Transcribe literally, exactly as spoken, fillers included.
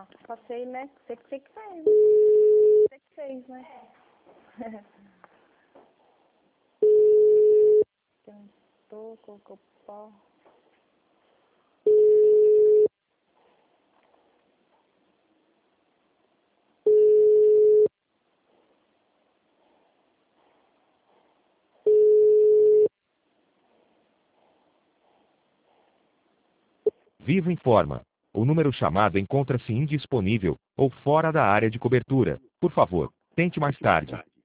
Passei, né? Você que você que fez. Você que fez, né? Tentou, colocou pó. Vivo informa. O número chamado encontra-se indisponível ou fora da área de cobertura. Por favor, tente mais tarde.